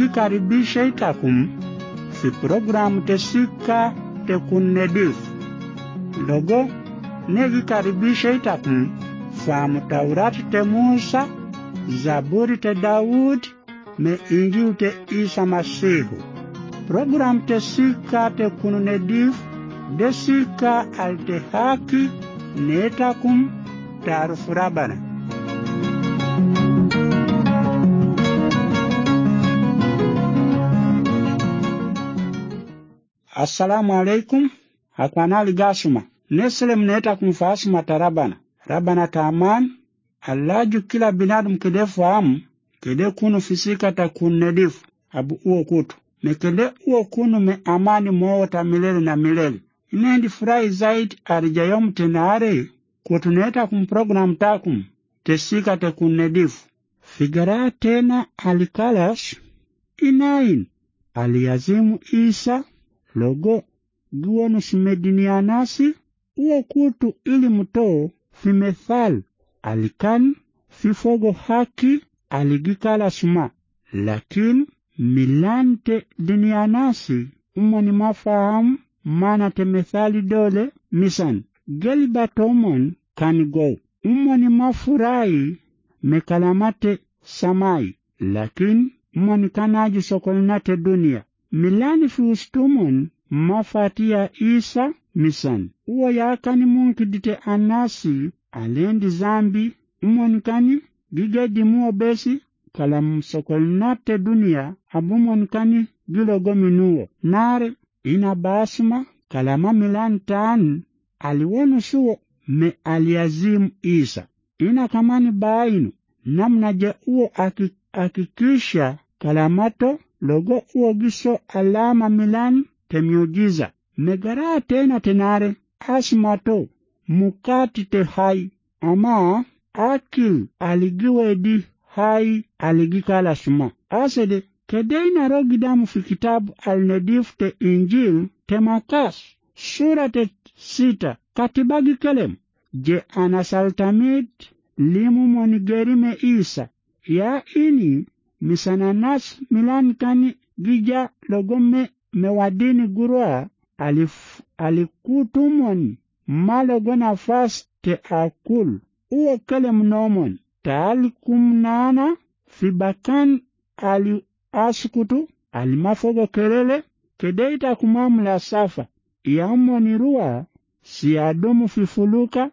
Negikaribisha itakum fi programu tesika tekunnedifu. Logo negikaribisha itakum famu Taurati te Musa, Zaburi te Daud, me Injili te Isa Masihu. Programu tesika tekunnedifu desika alte haki netakum taarifu Rabana. Assalamu alaikum. Hakwanali gasuma. Neselem netakum faasuma tarabana. Rabana taman. Allaju kila binadum kede fahamu kede kunu fisika takunnedifu abu uo kutu. Mekede uo kunu me amani moota milele na milele. Inendi furahi zaidi arijayom tenare kutuneta kumprogram takum tesika tekunnedifu. Figara tena alikalash inain aliazimu Isa logo guonu simedinianasi uo kutu ili mtoo fimethal alikan fifogo haki aligikala suma lakin milante dinianasi umoni mafahamu mana temethali dole misan gelba tomon kanigo umoni mafurai mekalamate samai lakin umoni kanaji sokolnate dunia milani fi ustumon mafatia Isa misan uwa yakani munkidite anasi alendi zambi umoni kani gigedi muo besi kalam sokolnate dunia abumoni kani gilogominuo nare ina basma kalama milan taan aliwonu suo me aliazimu Isa ina kamani bainu namna je uo akikisha kalamato logo uo giso alama milan temiujiza megara tena tenare asmato mukati te hai ama akil aligiwedi hai aligikala suma asede kedeina rogidamu fi kitabu al-Nedifu te Injil te Makas sura te 6 katibagi kelem je anasaltamid limu monigerime Isa ya ini misananas milan kani gija logome mewadini gurua alikutumon malogo nafas te akul uo kelem nomon taalikumnana fibakan askutu alimafogo kelele kedeita kumamula safa yaumoni ruwa siadumu fifuluka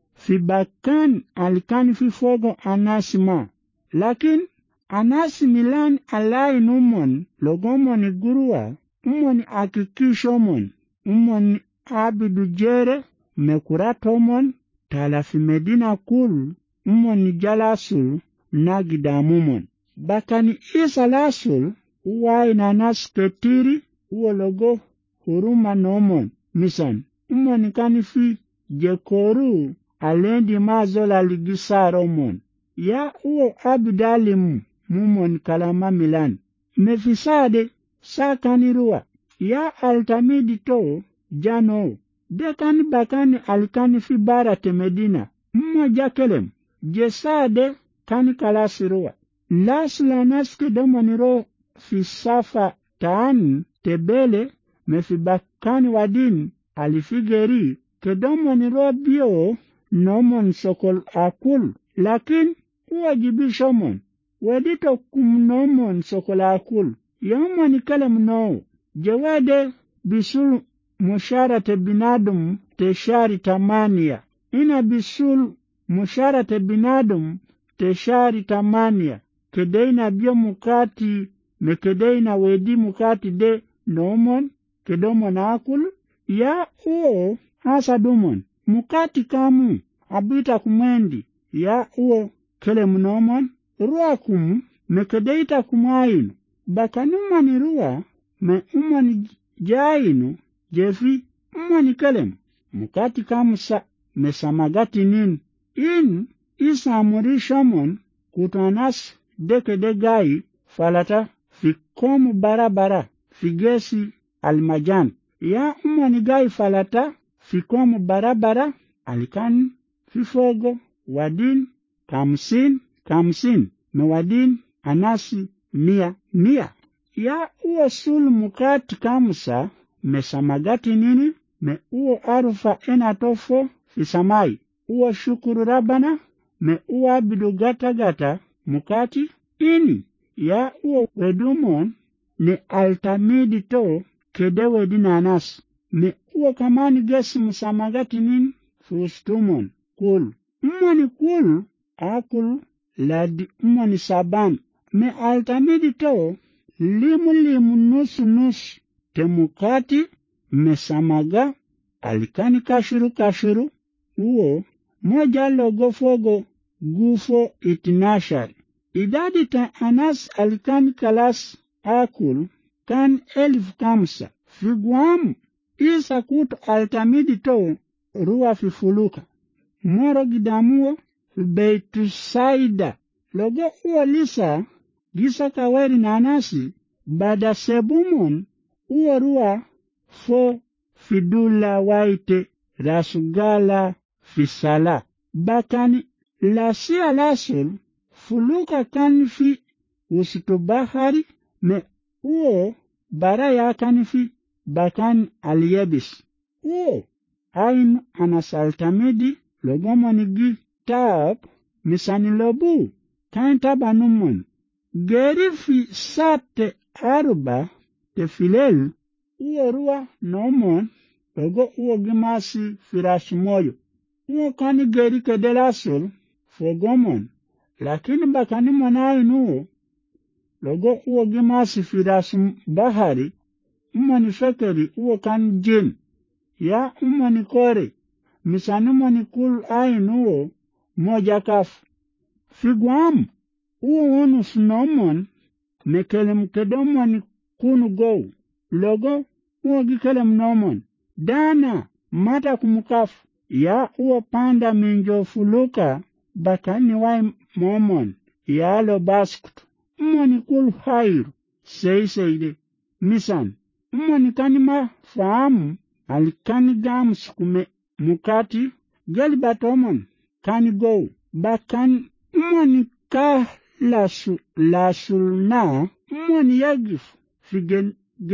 fibakan alikani fifogo anasima lakin anasi milan alai numon logomoni gurua umoni akikishomon umoni abidu jere mekuratomon talafi medina kul umoni jalasul nagidamumon bakani Isa lasul uwai na nas ketiri uo logo huruma nomon misan umoni kanifi jekoru alendi mazola ligisaromon ya uo abidalimu mumon kalama milan mefisade sakanirua ya altamidi to jano dekani bakani alikani fi barate medina mmoja kelem jesade kani kalasirua lasla naske domoniro fi safa taan tebele mefibakani wadin alifigeri kedomoniro bio nomon sokol akul lakin uwajibishomon wedito kumnomon sokol akul yomoni kelem no jewade bisul musharate binadum te shari tamania ina bisul musharate binadum te shari tamania kedeina bio mukati mekedeina wedi mukati de nomon kedomon akul ya uo hasa dumon mukati kamu abita kumwendi ya uo kelem nomon ruakum mekedeita kumainu bakanumani rua me umani jainu jefi umani kelem mukati kamusa mesamagati nin in Isa amurishamon kutanas deke gai falata fikomu barabara figesi almajan ya umani gai falata fikomu barabara alikan fifogo wadin kamsin mewadin anasi mia ya uo sul mukati kamsa mesamagati nini me uo arufa enatofo fisamai uo shukuru rabana me uo abidu gata mukati ini ya uo wedumon ne altamidi to kedewe dinanas me uo kamani gesi musamagati nini fustumon kul mmoni kul akul ladi mmoni saban me altamidi to limu nusu temukati mesamaga alikani kashuru uo moja logo fogo gufo itinashar idadi ta anas alikani kalas akul kan 1000 figuam isa kutu altamidi to ruwa fifuluka moro gidamuo beitu saida logo uo lisa gisa kaweri na anasi bada sebumon uo ruwa fo fidula waite rasugala fisala bakani lasia lasul fuluka kan fi usitu bahari me uo baraya kan fi bakan aliyebis uo ain anasaltamidi logomonigi tab misani lobu kan tabanumon geri fi sate aruba te filel uo ruwa nomon logo uo gimasi firashimoyo uo kani geri kedelasul fogomon lakini bakani monai nuo logo uo gimasi firashim bahari umoni fekeri uo kan jin ya umoni kore misani moni kul ainuo moja kaf figuam uo unus nomon mekelem kedomoni kunu go logo uo gikelem nomon dana mata kumukaf ya uo panda minjo fuluka bakani wai momon ya lo baskutu umoni kul hairu seide misan umoni kanima faamu alikani gamus kume mukati geli batomon kani go bakan umoni ka lasulna umoni yagif figen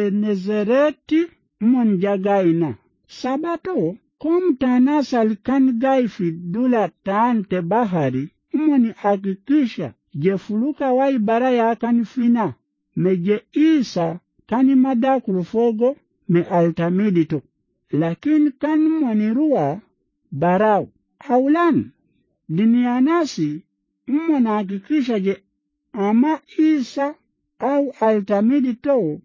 genezereti umoni jagaina sabato komtana salikani gaifi dula taante bahari umoni akikisha jefuluka wai baraya kani fina meje isa kani madakulu fogo me altamidito lakini kan monirua barau aulan dinianasi mmona hakikisha je ama isa au altamidi to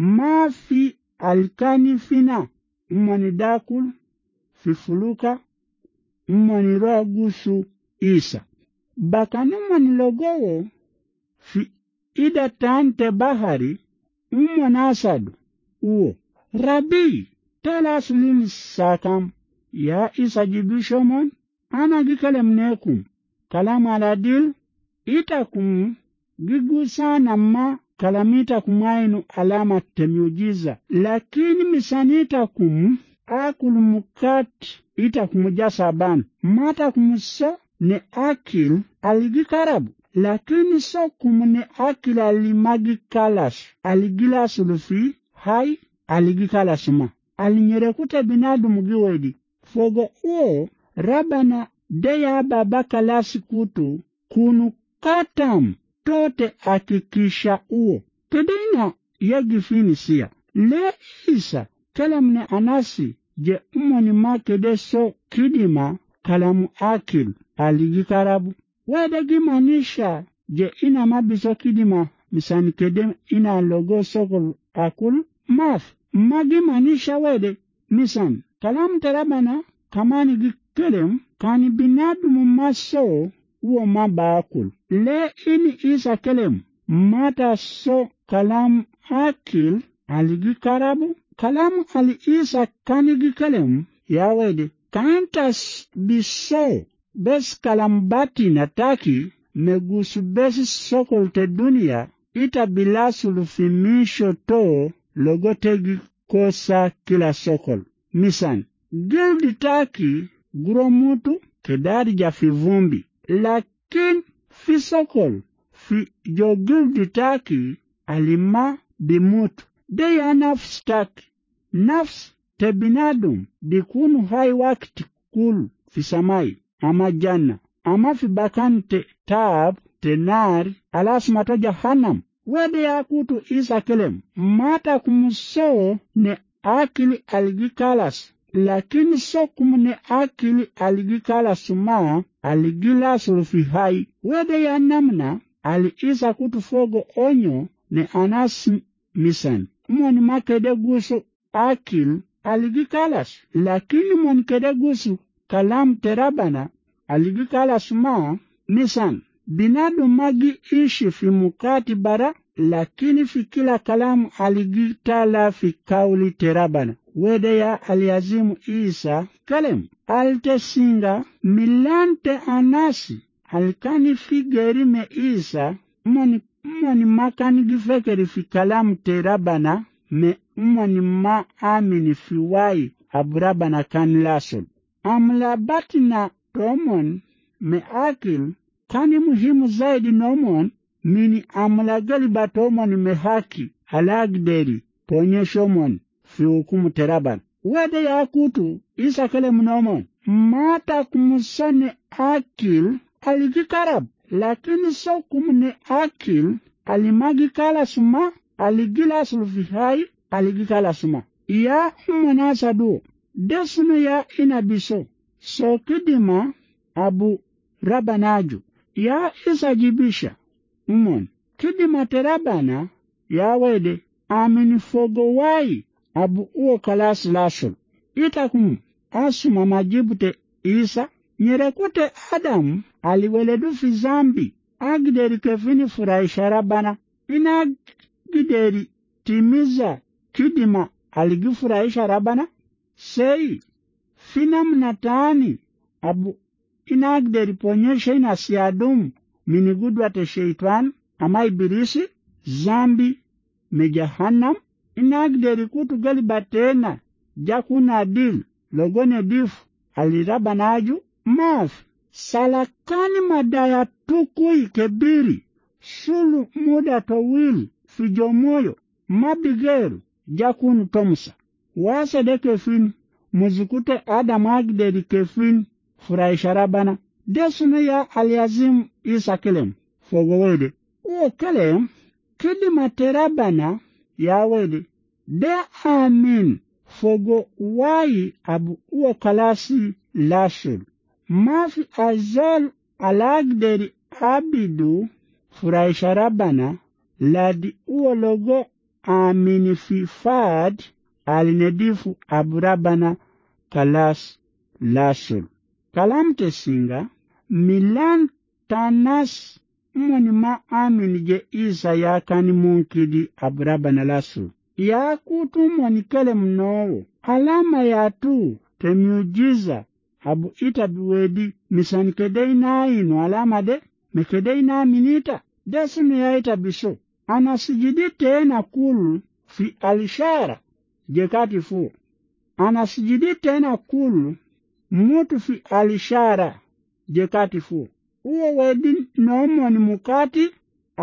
mafi alkani fina mmoni dakul fifuluka mmoni rogusu isa bakani mmoni logowo fi ida tante bahari mmona asadu uo rabi tala sulil sakam ya isa jibishomon ana gikalem nekum kalam aladil itakum gigusana ma kalamita kumainu alama temiujiza lakini misanita kum akulu mukati itakumujasa mata kumuso ne akil aligikarabu lakini so kumune akil alimagi kalas aligila sulufi hai aligikalasuma alinyerekute binadu mugiwedi fogo uo rabana deya baba kalasi kutu kunu katam tote akikisha uo tedina yagifinisia le isa kalamne anasi je umoni makede so kidima kalamu akil aligikarabu wedegimanisha je ina mabiso kidima misani kede ina logo sokol akul maf magi manisha wede misan kalam terabana kamani gikelem kani binadu maso uo mabakul le ini isa kelem mata so kalam akil aligikarabu kalam ali isa kani gikelem ya wede kantas biso bes kalam bati nataki megusu besi sokol te dunia ita bilasul fimisho to logotegi kosa kila sokol misan gildi taki guromutu kedari ja fi vumbi lakin fi sokol fi jo gildi taki alima bimutu. De ya nafsi taki. Nafsi te binadum dikunu hai wakti kulu fi samai ama janna. Ama fi bakan te taab te nari alasma to jahannam. Wede ya kutu Isa kelem. Mata kumusoo ne akili aligikalas. Lakini so kumune akili aligikalas ma aligilas fi hai. Wede ya namna ali Isa kutu fogo onyo ne anas misan. Mwani makede gusu akil aligikalas. Lakini mwani kede gusu kalam terabana aligikalas ma misan. Binadu magi ishi fi mukati bara, lakini fi kila kalamu aligitala fi kauli terabana. Wede ya aliazimu Isa kalem. Altesinga milante anasi alikani fi gerime Isa mwani makani gifekeri fi kalamu terabana me mwani ma amini fi wai abrabana kan lasol. Amlabatina tomon me akil kani muhimu zaidi nomon mini amulagali batomon me haki alagderi ponyeshomon fi hukumu teraban. Wede ya kutu Isa kele mnomon mata kumusane akil aligikarab, lakini so kumune akil alimagikala suma aligila sulfihai aligikala suma. Ya mwanasadu desunu ya inabiso so kidima abu rabanaju ya Isa jibisha kidima terabana ya wede amini fogo wai abu uo kalas lasol. Itakum asuma majibu te Isa nyerekute Adamu aliweledu fi zambi agideri kefini furahisha rabana. Ina gideri timiza kidima aligifurahisha rabana. Sei finam natani abu inagderi ponyesha ina siadumu minigudwa te sheitan ama ibirisi zambi mejahannam. Inagderi kutu gali batena jakuna adil logone difu alirabanaju mafi salakani madaya tukui kebiri sulu muda towili fijomoyo mabigeru jakunu tomsa wase de kefin muzikute Adam agderi kefin furahisha rabana. Desunu ya aliazimu Isa kelem fogo wede uo kelem kidima terabana ya wede de amin fogo wai abu uo kalasi lashul mafi azal alagderi abidu furahisha rabana ladi uo logo amini fi fad alinedifu abu rabana kalas lashul. Kalam tesinga milan tanas mwani ma amini je Isa ya kani munkidi abu rabana lashul. Ya kutu mwani kele mnowo alama ya tu te miujiza abu ita biwedi misani kedei na ino alama de mekedei na minita desunu ya ita biso anasijidi tena kulu fi alishara jekati fu anasijidi tena kulu mutu fi alishara jekati fu uo wedi nomoni mukati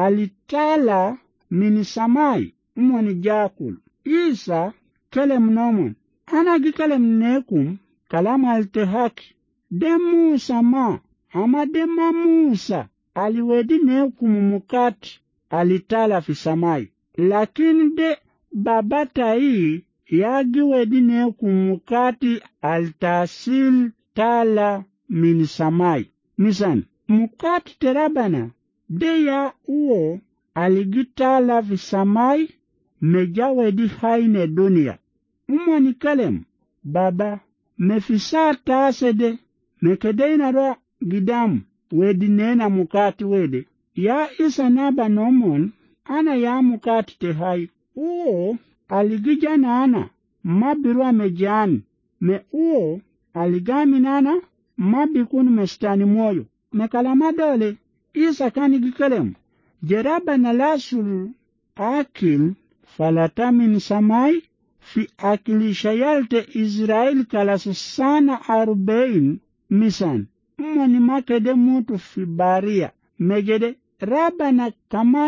alitala minisamai umoni jakulu. Isa kele mnomon anagi kele mnekum kalama altehaki de Musa ma ama de ma Musa aliwedi nekum mukati alitala fi samai, lakini de babata hii yagi wedi nekum mukati altasil tala min samai. Misan mukati terabana de ya uo aligitala fi samai mejawedi haine dunia. Umwani kalem baba mefisa tasede mekedeina roa gidamu wedi nena mukati wede ya Isa naba nomon ana ya mukati te hai uo aligijana ana mabirwa mejani me uo aligami nana mabikunu mestani moyo mekalama dole. Isa kani gikalem jeraba na lasul akil falatamin samai fi akili shayalte Israel kalasu sana 40 misan mwani makede mutu fi baria megede raba na kaman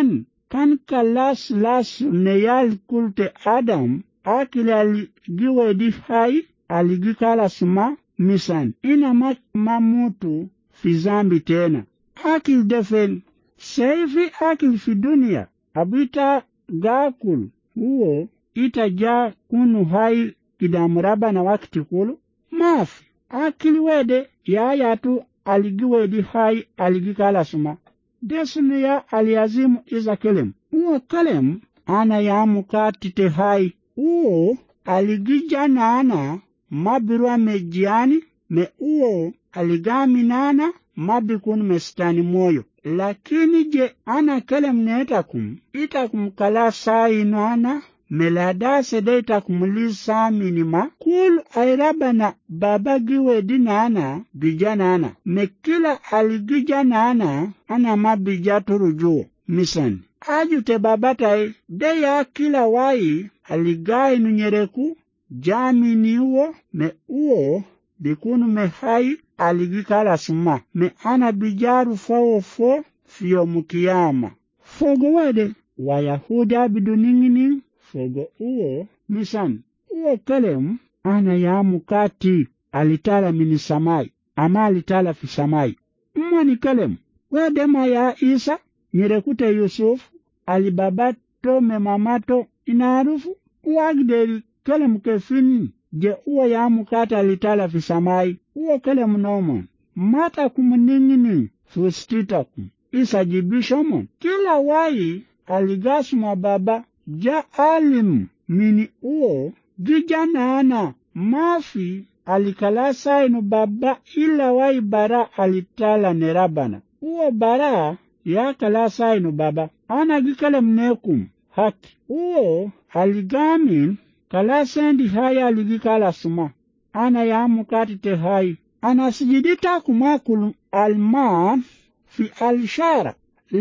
kan kalas las neyal kulte Adam akili aligiwe di hai aligikala suma misan ina mamutu fi zambi tena akil defen seifi akil fi dunia abita gakul huo itaja kunu hai kidamraba na wakati kulu mafi akili wede ya tu aligiwe di hai aligikala suma desunu ya aliazimu iza kelem huo kelem ana ya mukatite hai huo aligija nana mabirwa mejiani me huo aligami nana mabikun mestani moyo lakini je ana kelem netakum itakum kala sai nana melada sede itakumulisa minima kul airabana baba giwe dinana bijanana mekila aligija nana ana mabija turujuo misan ajute babatai de ya kila wai aligai nunyereku jami ni uo me uo bikunu me hai aligikala suma me ana bijaru fo fiyo mukiyama fogo wede Wayahudi abiduningini fogo uo misan uo kelem ana ya mukati alitala minisamai ama alitala fisamai mwani kelem wedema ya Isa nyirekute Yusuf alibabato memamato inarufu uagderi kelem kefini je uo ya mukati alitala fisamai uo kelem nomon mata kumuningini fustitakum Isa jibishomon kila wai aligasuma baba ja alim mini uo gijanana mafi alikalasa inu baba ila wai bara alitala nerabana uo bara ya kalasa inu baba ana gikale mnekum haki uo aligamin kalasendi haya aligikala suma ana ya mukati te hai ana sijidita kumakulu alma fi alshara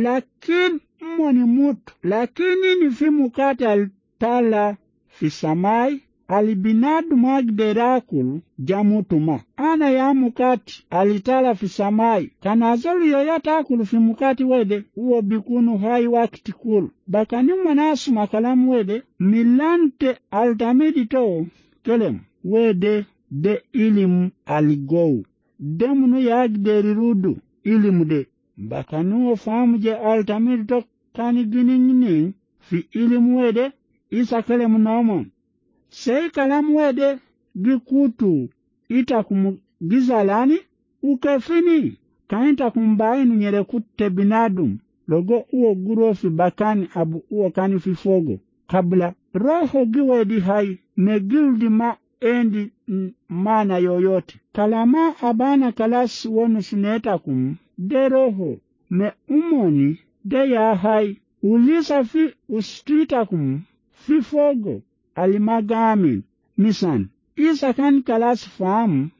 lakin mwani mutu lakini ni fi mukati alitala fi samai alibinadu magderakul jamutuma ana ya mukati alitala fi samai kanazolu yoyata akulu fi mukati wede uo bikunu hai wakiti kulu bakani mwanasu makalamu wede milante altamidi to kelem wede de ilimu aligou demunu yagderirudu ilimu de bakanu famu je altamidi to kani giningini fi ilimu wede Isa kelem nomon sei kalamu wede gikutu itakumugizalani ukefini kainta kumbainu nyerekute binadum logo uo gurofi bakani abu uo kani fifogo kabla roho giwedi hai megildi ma endi mana yoyote kalama abana kalasi wonu sunetakum de roho me umoni de ya hai ulisa fi ustritakum fifogo alimagamin misan Isa kan kalas fahamu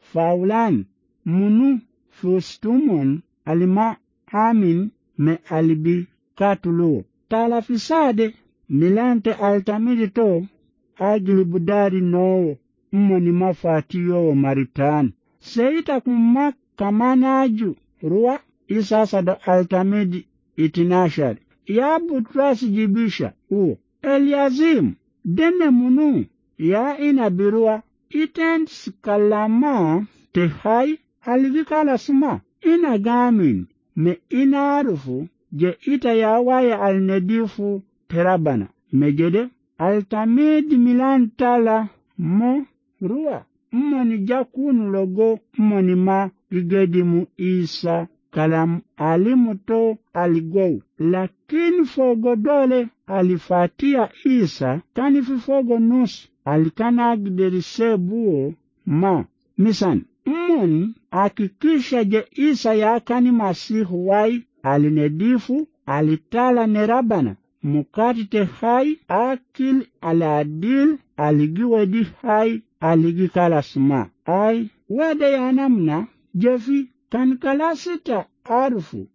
faulan munu fustumon alima amin me alibi katuluo talafisade milante altamidi to agilibudari no mmoni mafatiyo maritan seita kumma kamanaju ruwa Isa sado altamidi itinashari ya butrasi jibisha uo Eliazim dene munu ya inabirua iten sikalama te hai aligikala suma inagamin me inarufu je ita ya waya alnedifu terabana mejede altamidi milantala mo ruwa mmoni jakunu logo mmoni ma gigedimu Isa kalam alimuto aligou lakini fogo dole alifatia Isa kani fifogo nusu alikana agderise buo ma misan mmoni akikisha je Isa ya kani masihu wai alinedifu alitala nerabana mukati te hai akil aladil aligiwedi hai aligikala suma ai wede ya namna jefi kan kalasita arufu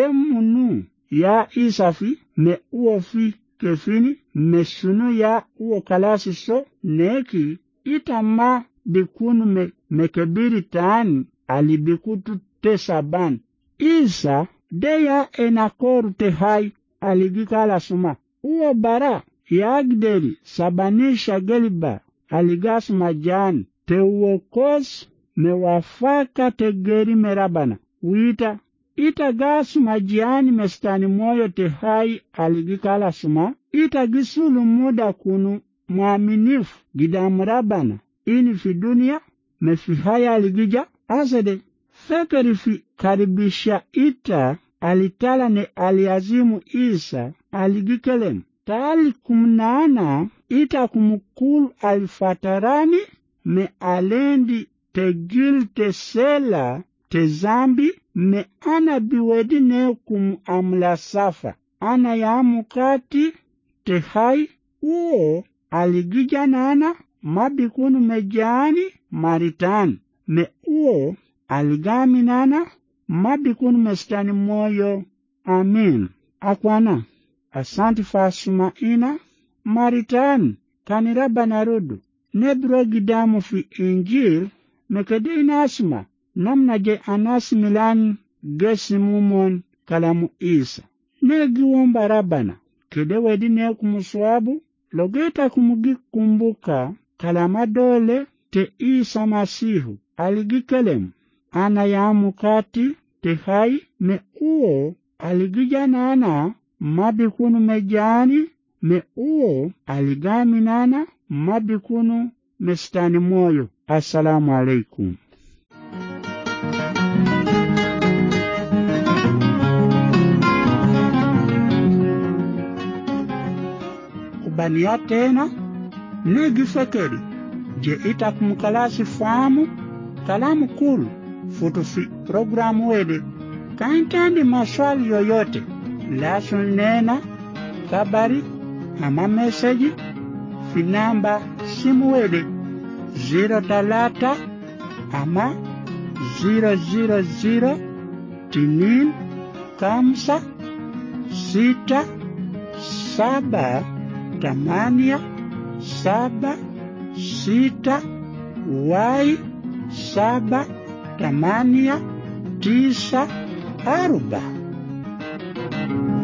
demunu ya Isafi me uofi kefini me sunu ya uo kalasiso neki itama bikunu mekebiri taani alibikutu tesaban Isa de ya enakoru te hai aligikala suma uo bara yagderi sabanisha geliba aligas majan te uokos me wafaka te geri merabana wita ita gas majiani mestani moyo te hai aligikala suma ita gisulu muda kunu mwaminifu gidamrabana ini fi dunia me fi haya aligija azade fekeri fi karibisha ita alitala ne aliazimu Isa aligikelem tali kumnaana ita kumukulu alifatarani me alendi tegil te sela te zambi me ana biwedi ne amla safa ana ya mukati te hai uo aligija nana mabikunu mejani maritan me uo aligami nana mabikunu mestani moyo. Amin. Akwana asanti fasuma ina maritan kaniraba narudu nebro gidamu fi injil mekede inasma namna je anasimilan gesimumon kalamu Isa negiwomba rabana kede wedi ne kumuswabu logeta kumugikumbuka kalama dole te Isa Masihu aligikelem ana ya mukati te hai me uo aligija nana mabikunu mejani me uo aligami nana mabikunu mestani moyo. Assalamu alaikum. Kubania tena negifekeri je itakumkalasi famu kalamu kulu futufi programu wede kaintandi maswali yoyote lasu nena kabari ama meseji fi namba simu wede 03 ama 000 tinin kamsa 6 7 8 7 6 y 7 8 9 4.